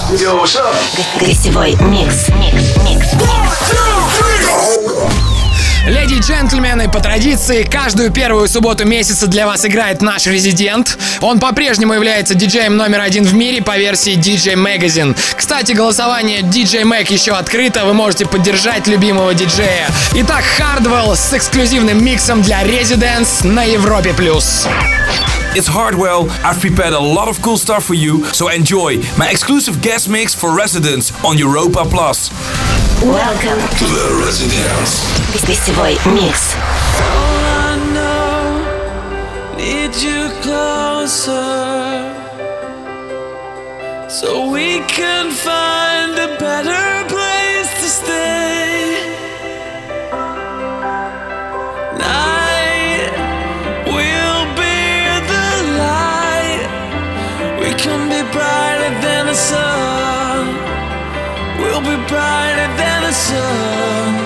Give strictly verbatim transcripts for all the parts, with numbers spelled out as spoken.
Гостевой микс. Леди и джентльмены, по традиции, каждую первую субботу месяца для вас играет наш резидент. Он по-прежнему является диджеем номер один в мире по версии ди джей Magazine. Кстати, голосование ди джей Mag еще открыто, вы можете поддержать любимого диджея. Итак, Hardwell с эксклюзивным миксом для Residents на Европе+. It's Hardwell. I've prepared a lot of cool stuff for you, so enjoy my exclusive guest mix for Residents on Europa Plus. Welcome to the Residence. Гостевой микс. All I know, need you closer, so we can find a better place to stay. Night will be the light. We can be brighter than the sun. We'll be brighter than the sun.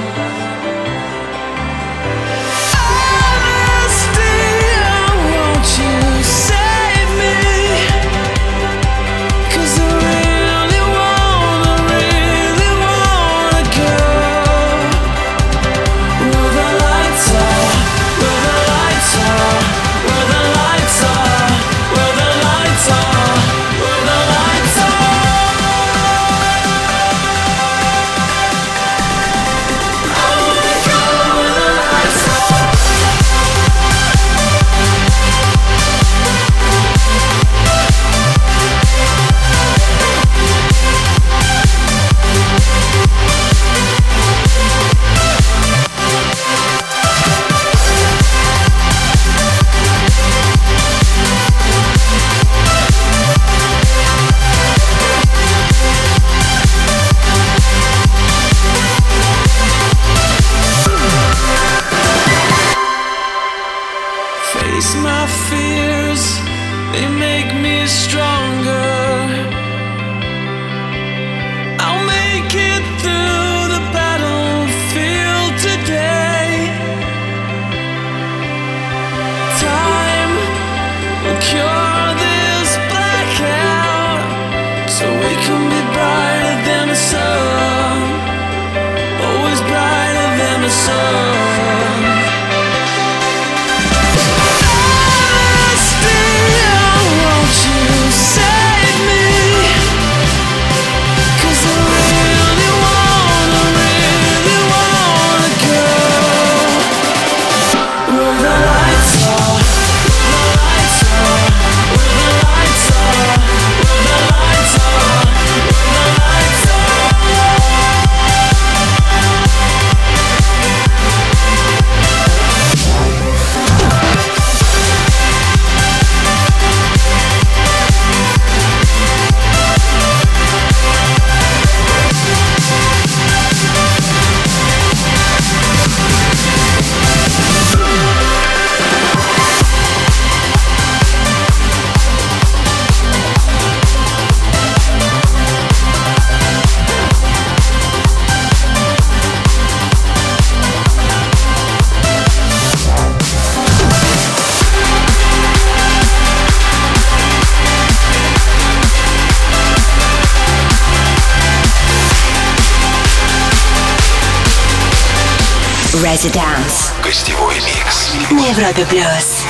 Residence. Гостевой микс На Европе плюс.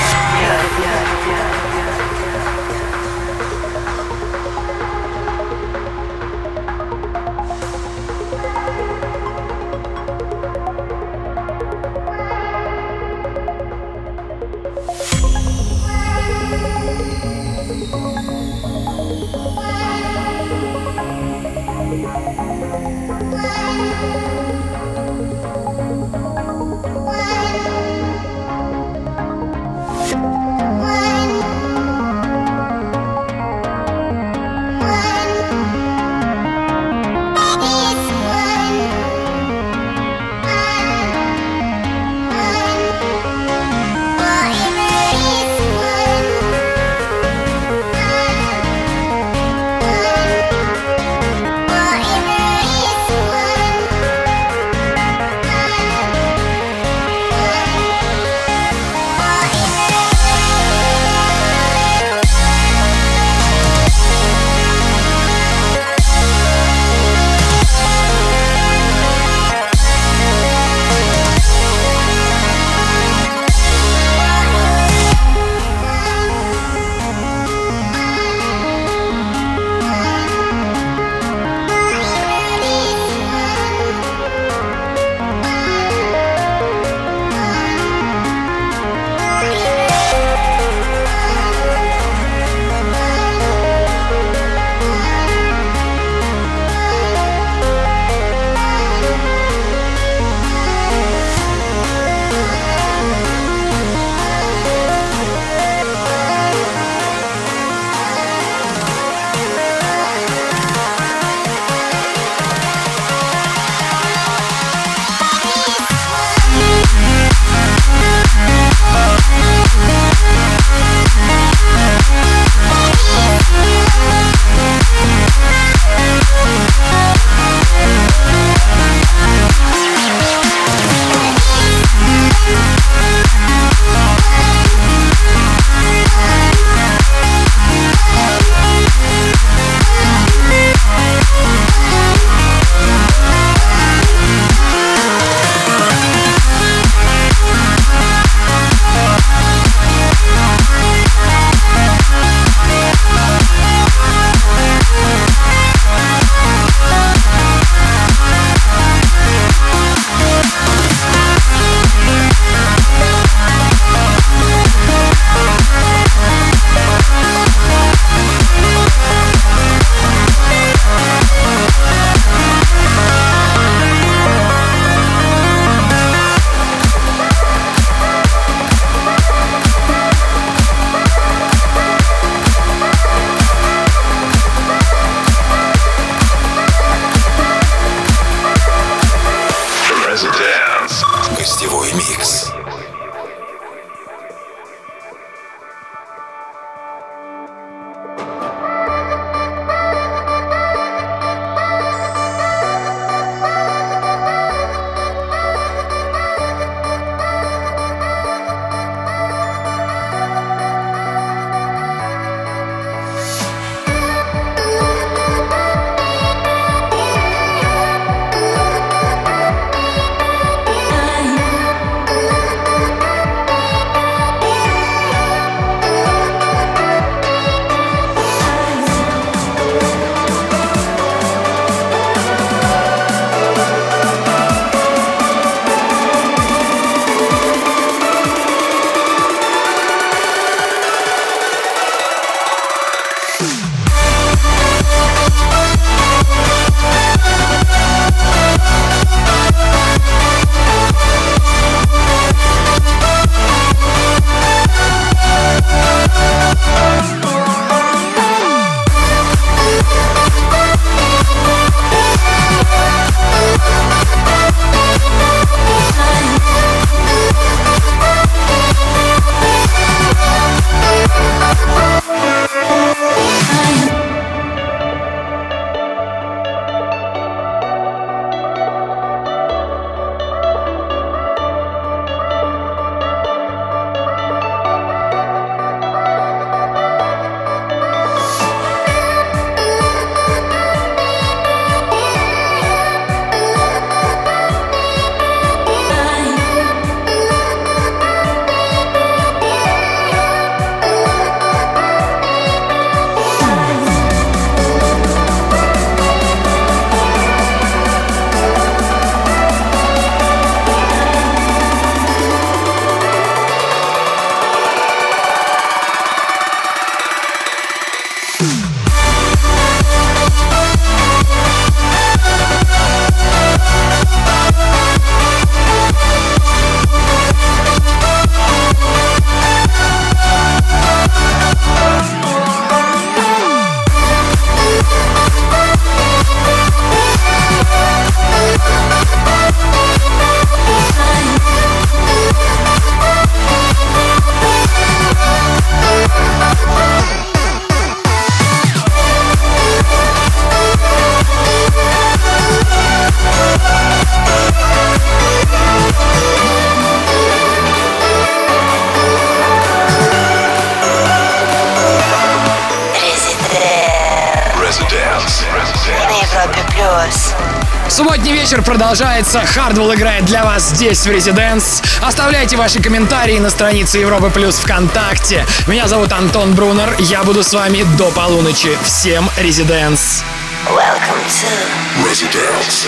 Европе плюс. Субботний вечер продолжается. Хардвелл играет для вас здесь, в Residence. Оставляйте ваши комментарии на странице Европы Плюс ВКонтакте. Меня зовут Антон Брунер. Я буду с вами до полуночи. Всем Residence. Welcome to Residence.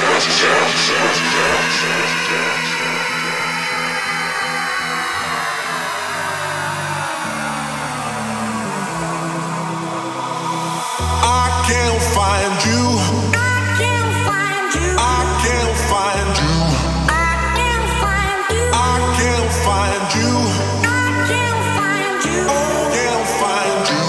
I can't find you. I can't find you. I can't find you. I can't find you. I can't find you. I can't find you. Oh, can't find you.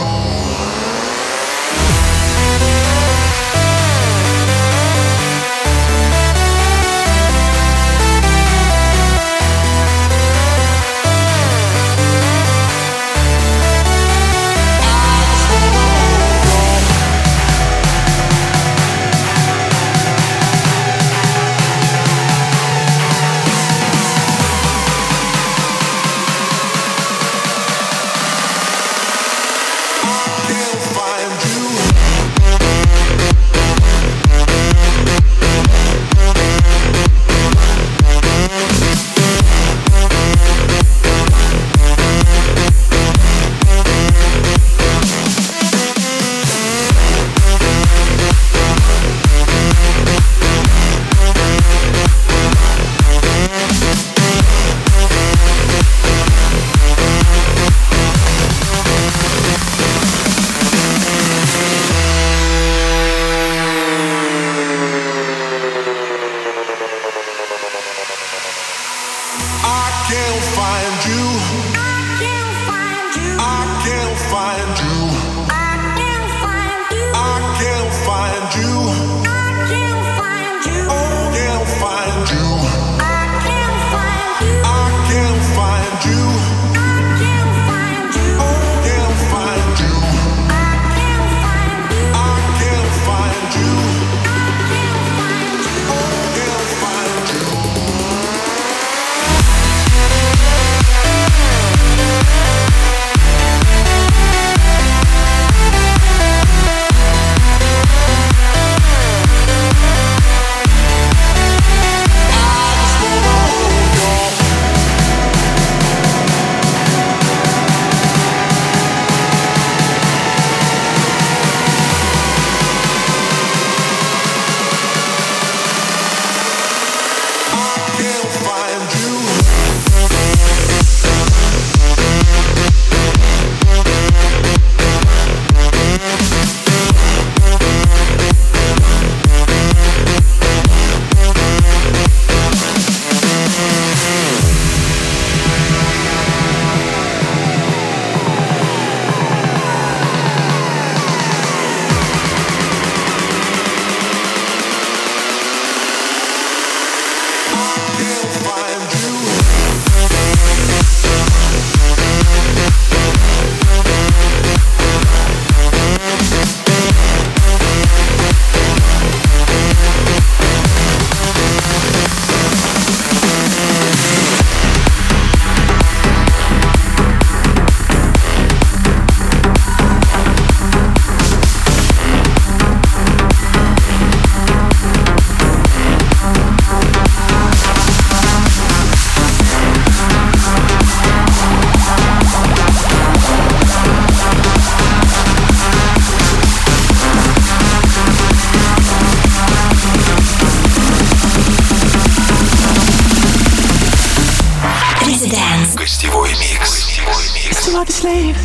Slave.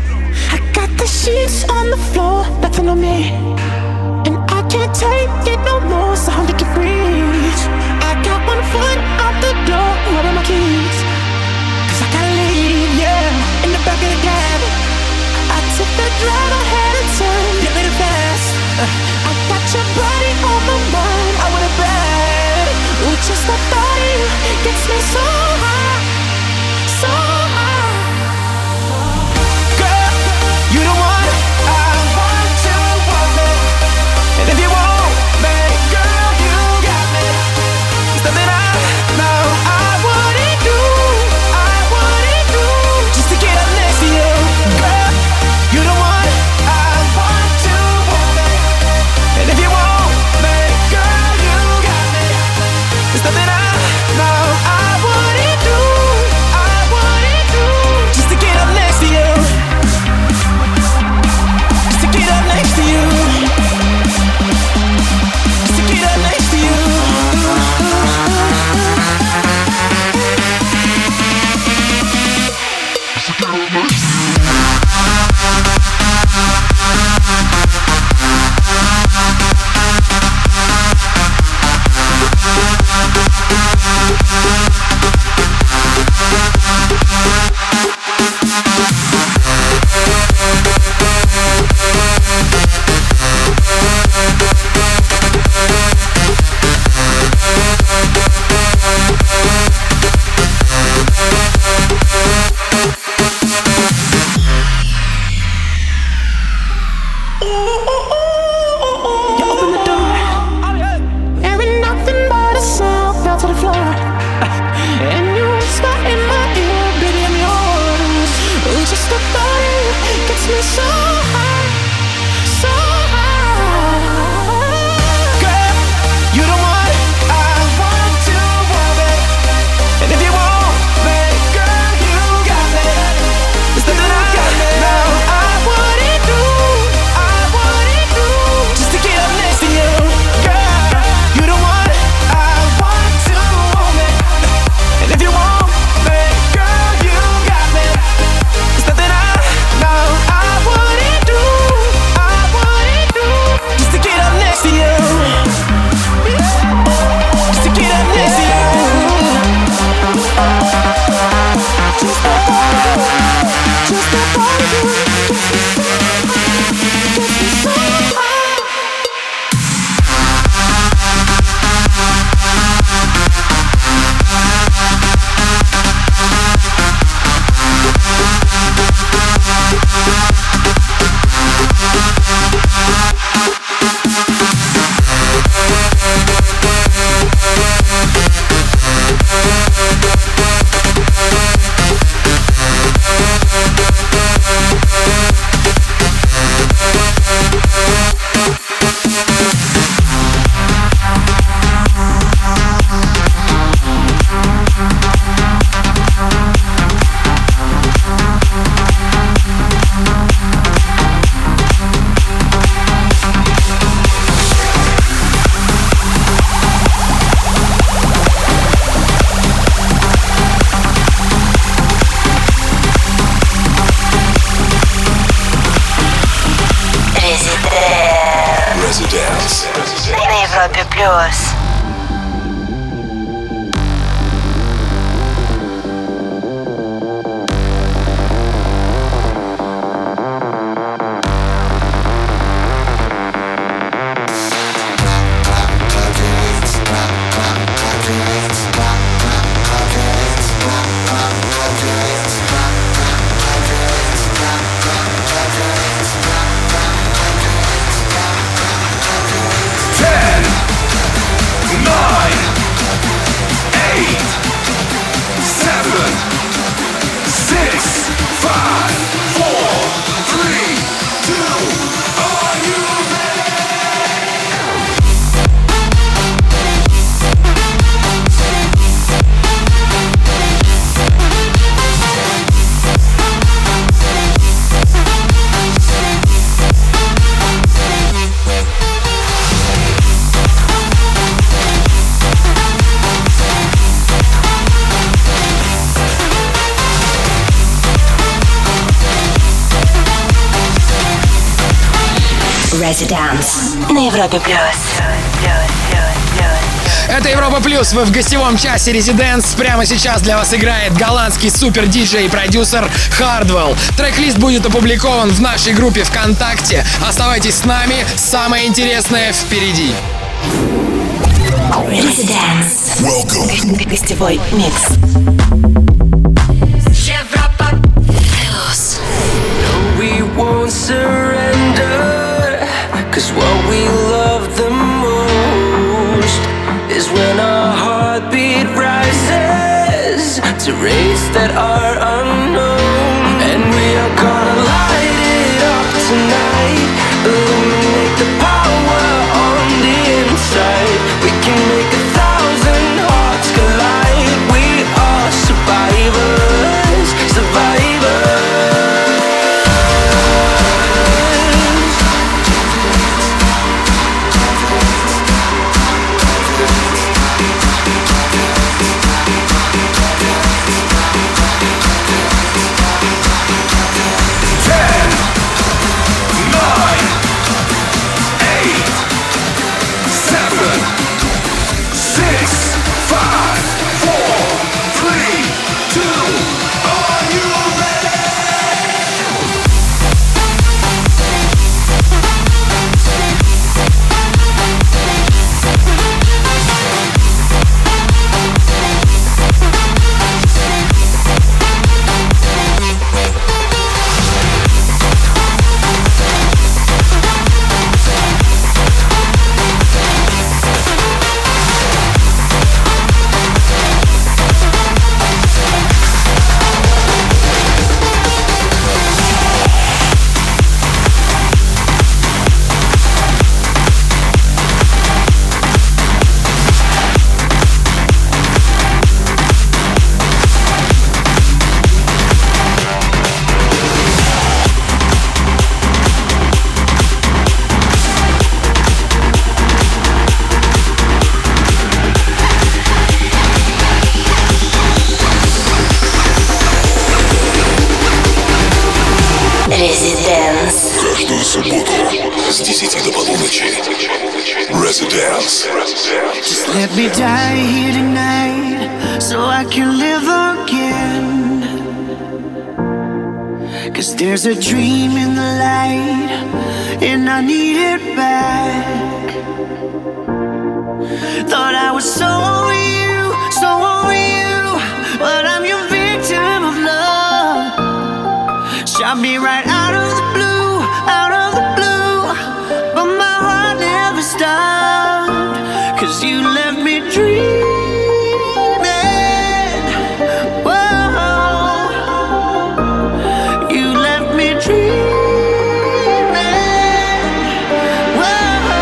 I got the sheets on the floor, nothing on me, and I can't take it no more. It's a hundred degrees. I got one foot out the door. Where are my keys? Cause I gotta leave, yeah. In the back of the cab, I took the drive, I had a turn, get me the fast. uh, I got your body on my mind, I want it bad. Ooh, just the thought of you gets me so high, so high. You the one I want to want me. Европе плюс. Residence на Европе плюс. Это Европа Плюс, вы в гостевом часе Residence. Прямо сейчас для вас играет голландский супер-диджей и продюсер Hardwell. Трек-лист будет опубликован в нашей группе ВКонтакте. Оставайтесь с нами, самое интересное впереди. Residence. Welcome. Гостевой микс. Европа Плюс. No, we won't surrender, 'cause what we love the most is when our heartbeat rises to rates that are unknown. And we are gonna light it up tonight, illuminate the power on the inside. We can make a thousand hearts collide. We are survivors, survivors. Каждую субботу с десяти до полуночи. Residence. Just let me die here tonight, so I can live again. 'Cause there's a dream in the light, and I need it back. Thought I was so over you, so over you, but I'm your victim of love. Shot me right out of the blue, out of the blue, but my heart never stopped. 'Cause you left me dreaming. Whoa, you left me dreaming. Whoa.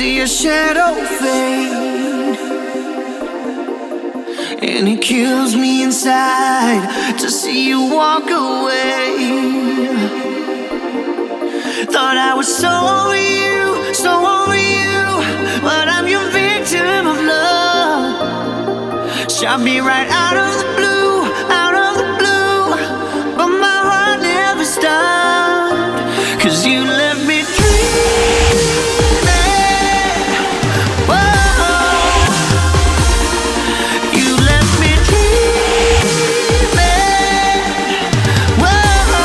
see your shadow fade, and it kills me inside to see you walk away. Thought I was so over you, so over you, but I'm your victim of love. Shot me right out of the blue, out of the blue, but my heart never stopped, 'cause you left me dreaming. Whoa, you left me dreaming. Whoa.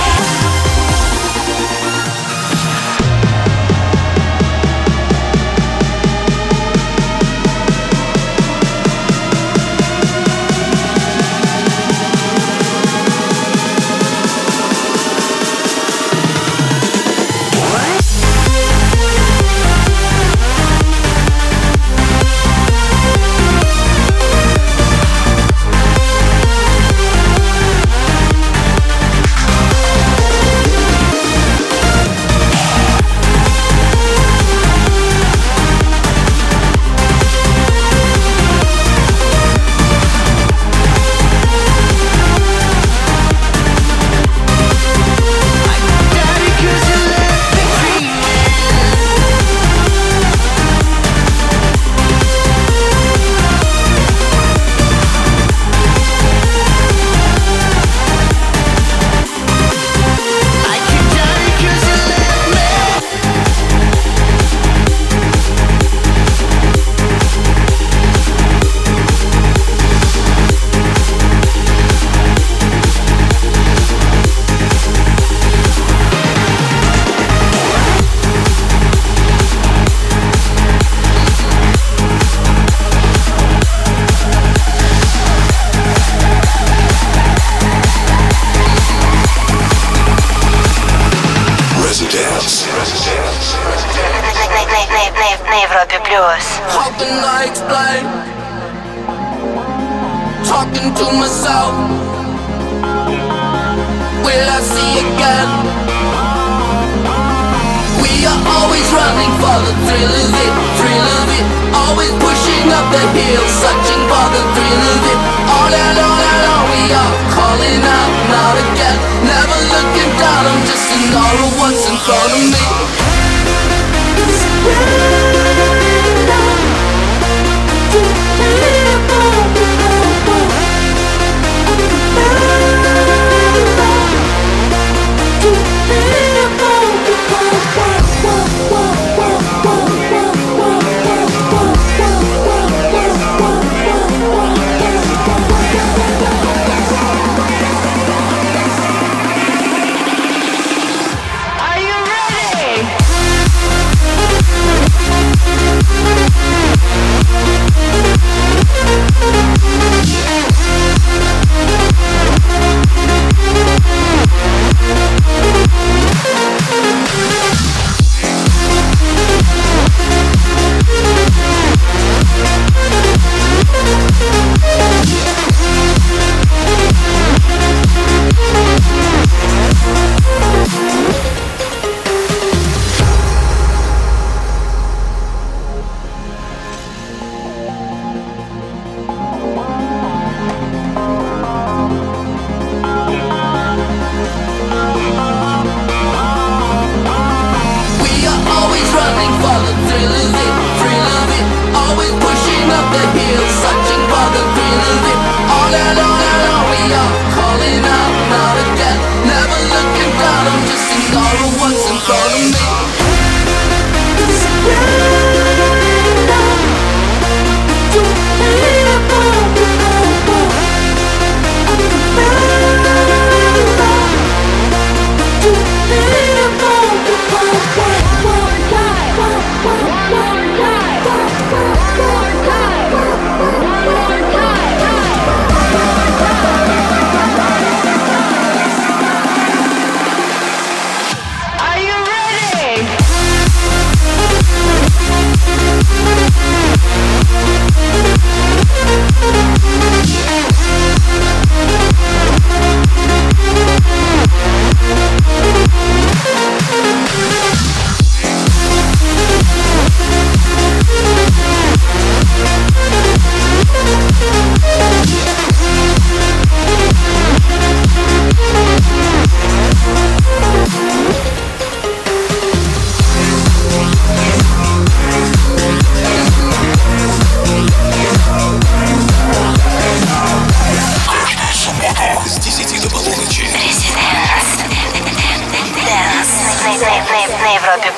На Европе плюс. How can I explain? Talking to myself. Will I see again? We are always running for the thrill of it, thrill of it. Always pushing up the hill, searching for the thrill of it. All and all and all, we are calling out, not again. Never looking down, I'm just in all of what's in front of me. Whoa.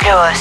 плюс.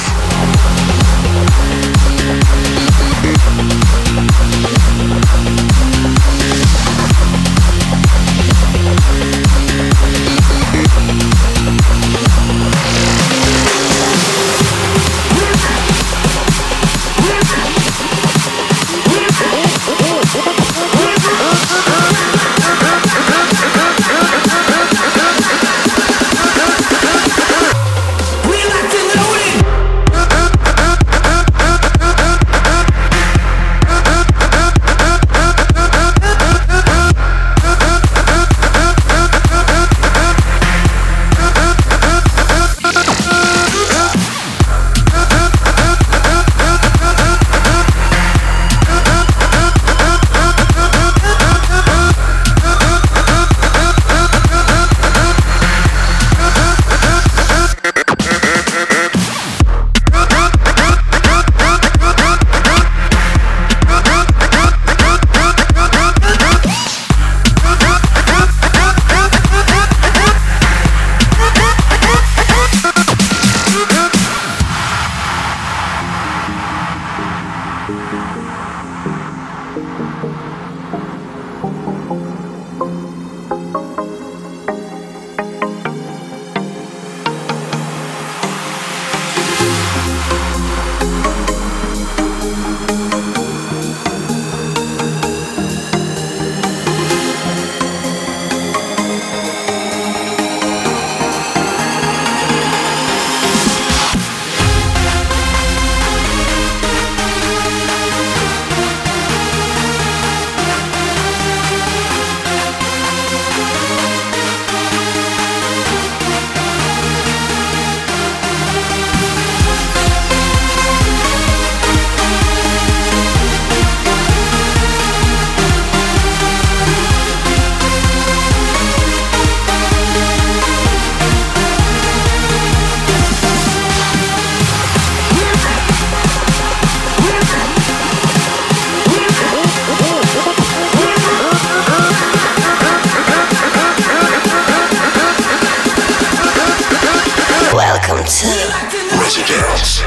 Residence.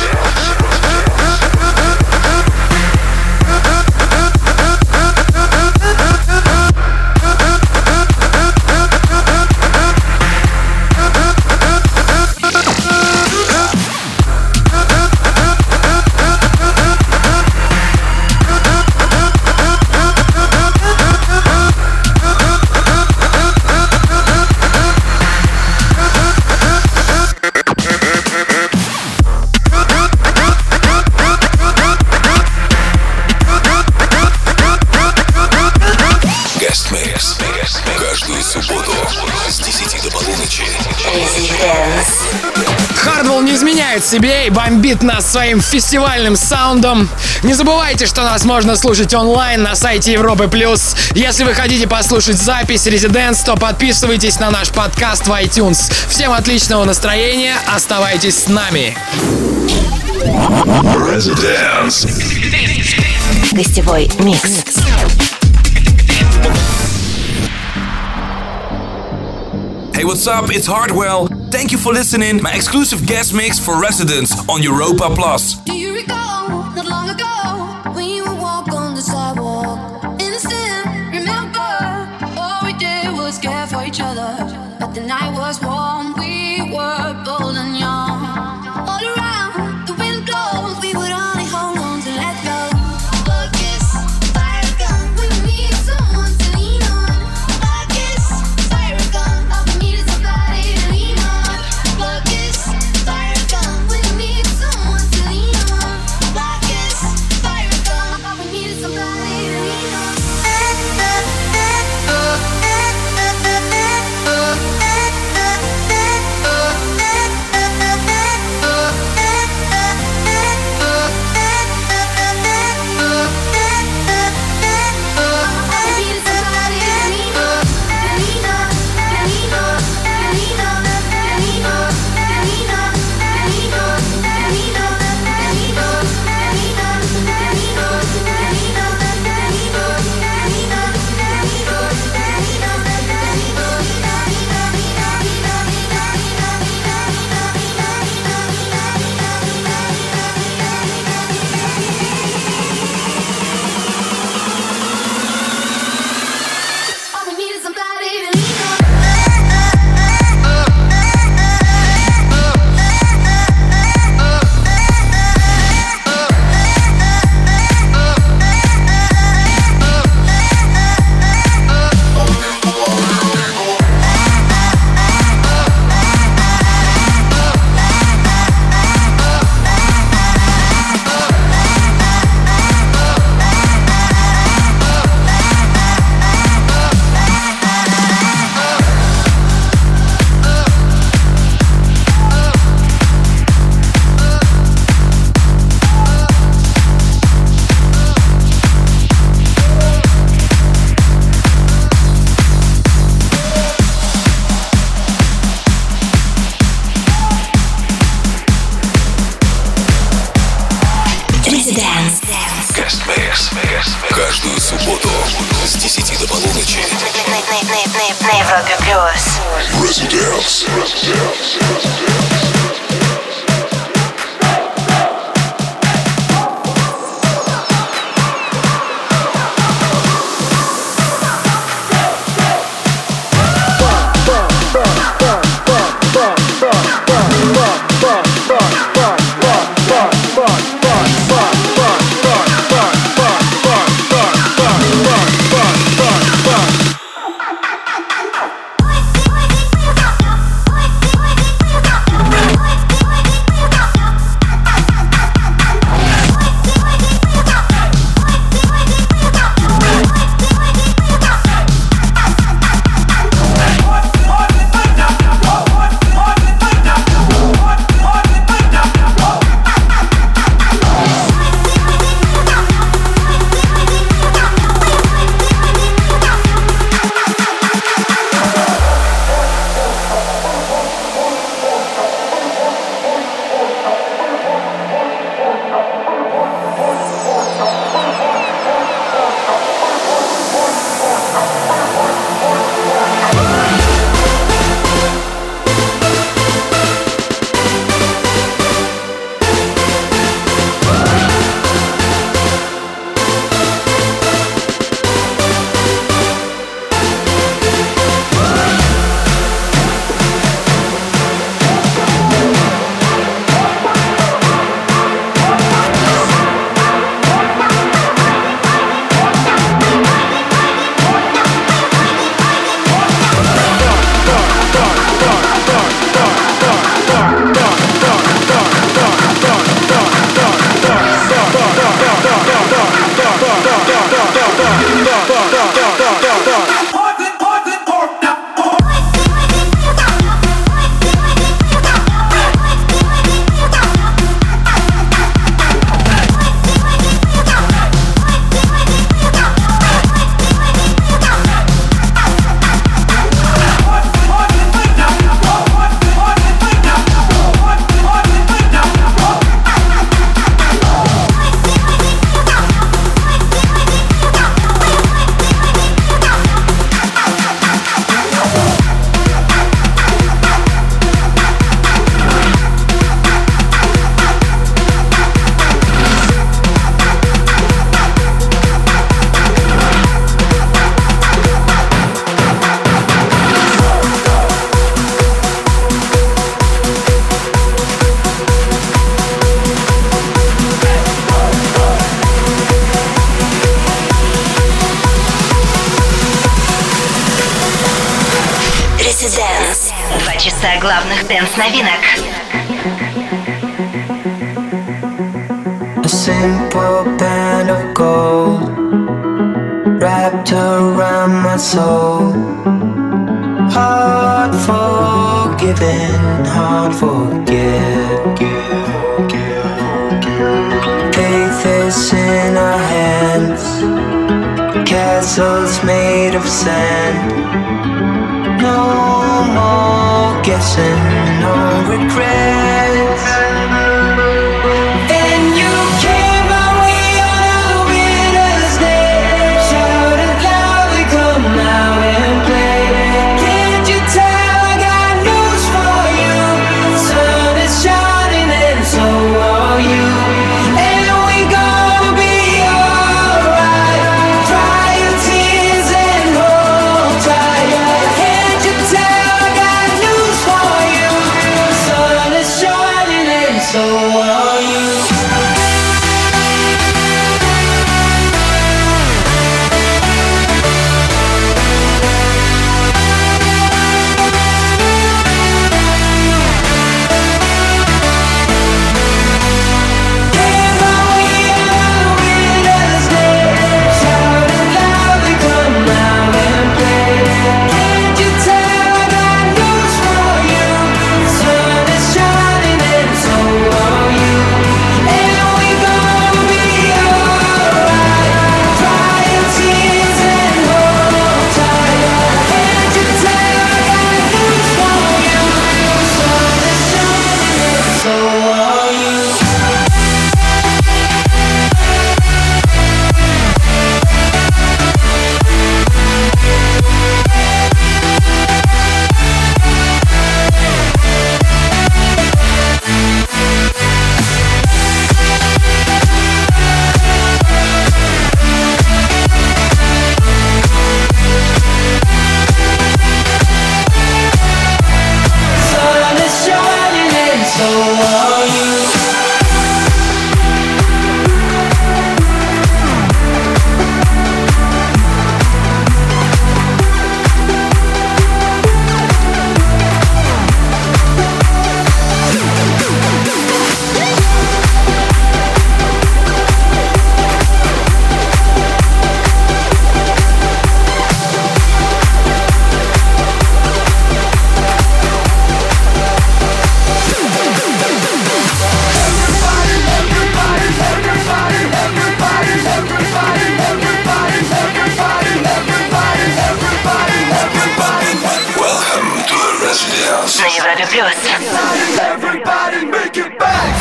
Каждую субботу с десяти до полуночи. Hardwell не изменяет себе и бомбит нас своим фестивальным саундом. Не забывайте, что нас можно слушать онлайн на сайте Европы Плюс. Если вы хотите послушать запись Residence, то подписывайтесь на наш подкаст в iTunes. Всем отличного настроения, оставайтесь с нами. Residence. Гостевой микс. Hey, what's up? It's Hardwell. Thank you for listening. My exclusive guest mix for Residence on Europa Plus. Do you recall not long ago when you would walk on the sidewalk? Innocent, remember, all we did was care for each other. But the night was warm, we were bold and young. All around, the wind blows, we would only hold on to let go. Blood kiss, fire gun, we need someone to lean on. Blood kiss, fire gun, all we need is somebody to lean on. Blood kiss, fire gun, we need someone to lean on. Blood kiss, fire gun, all we need is somebody to lean on. на Европе плюс. Residence. Два часа главных дэнс-новинок. A simple band of gold wrapped around my soul. Hard forgiven, hard forget. Faith is in our hands, castles made of sand. No more guessing, no regrets. And you came my way on a winter's day. Shout it loud, we come out and play. Can't you tell I got news for you? Sun is shining and so are you. And we gonna be alright. Dry your tears and hold tight. Can't you tell I got news for you? Европе плюс. Everybody make it back.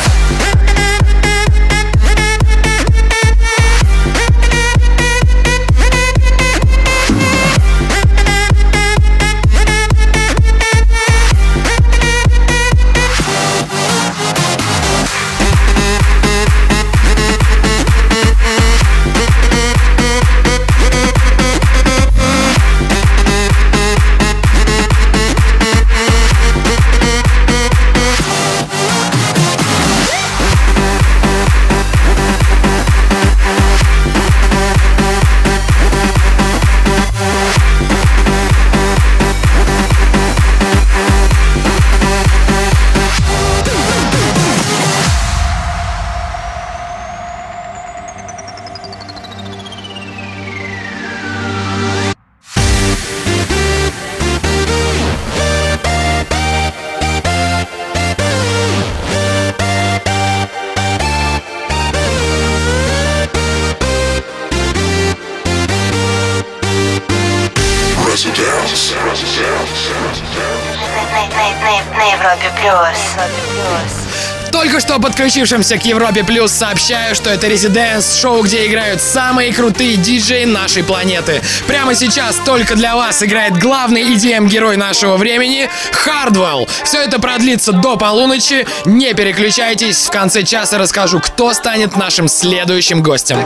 На Европе плюс. Только что подключившимся к Европе Плюс сообщаю, что это Residence, шоу, где играют самые крутые диджеи нашей планеты. Прямо сейчас только для вас играет главный и ди эм-герой нашего времени Hardwell. Все это продлится до полуночи. Не переключайтесь, в конце часа расскажу, кто станет нашим следующим гостем.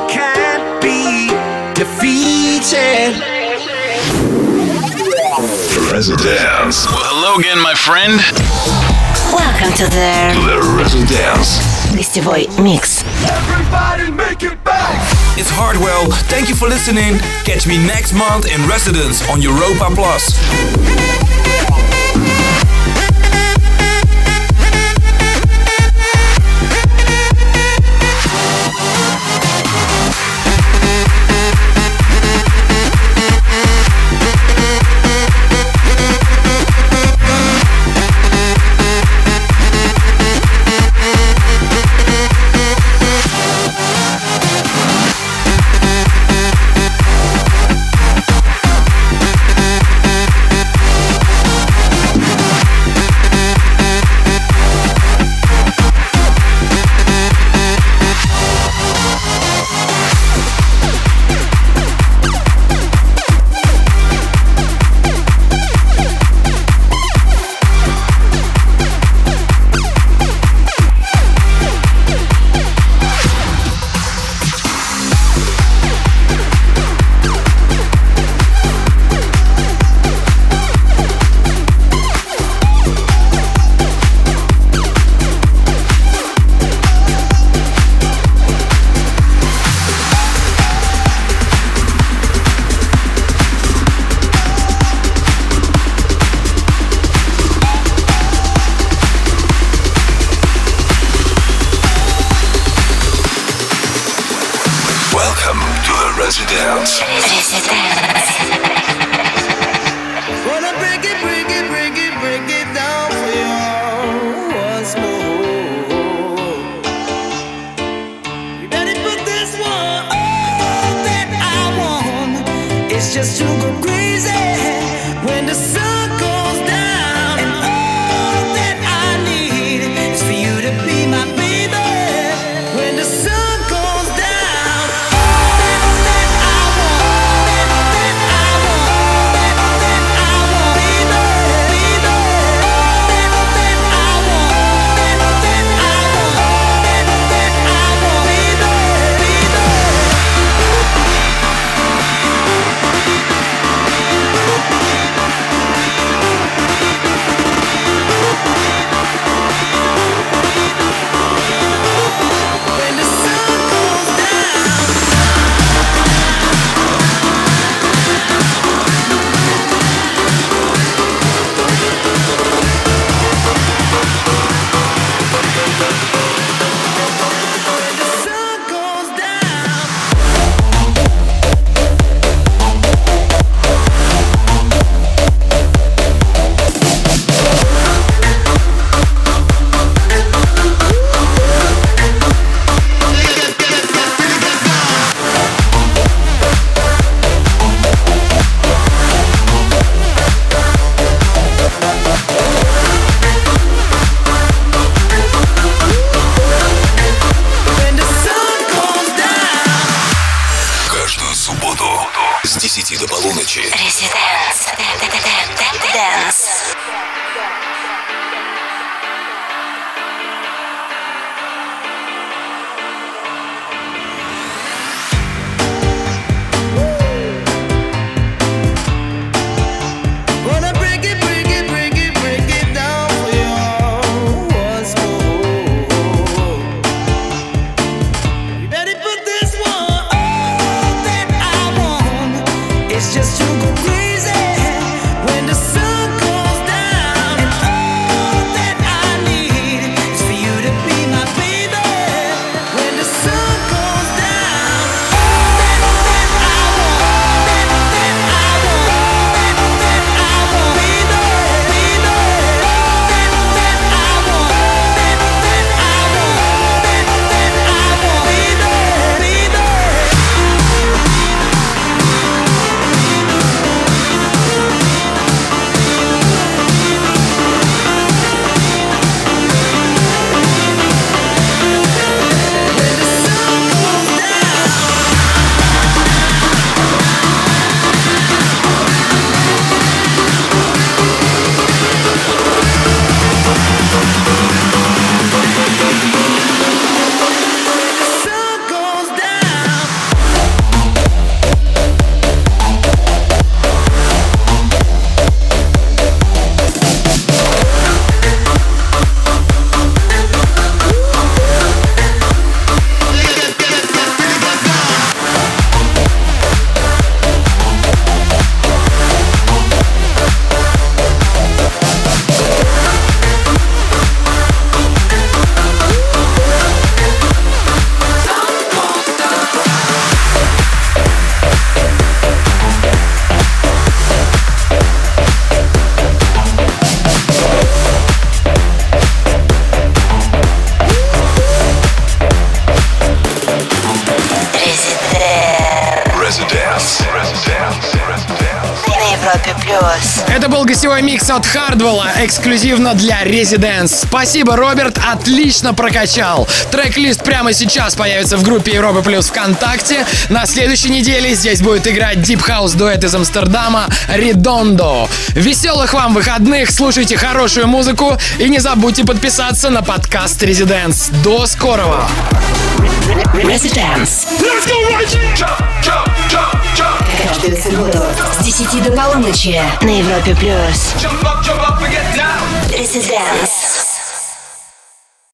Residence. Well, hello again, my friend. Welcome to the, To the Residence. гостевой микс. Everybody make it back. It's Hardwell. Thank you for listening. Catch me next month in Residence on Europa Plus. Residence. Wanna break it, break it, break it, break it down for you once more. You better put this one all that I want. It's just to go crazy when the sun goes down, and all that I need is for you to be my baby when the sun goes down. плюс. Это был гостевой микс от Hardwell, эксклюзивно для Residents. Спасибо, Роберт, отлично прокачал. Трек-лист прямо сейчас появится в группе Европа Плюс ВКонтакте. На следующей неделе здесь будет играть Deep House дуэт из Амстердама Redondo. Веселых вам выходных, слушайте хорошую музыку и не забудьте подписаться на подкаст Residents. До скорого! Residents. Каждую субботу с десяти до полуночи на Европе Плюс. Residents.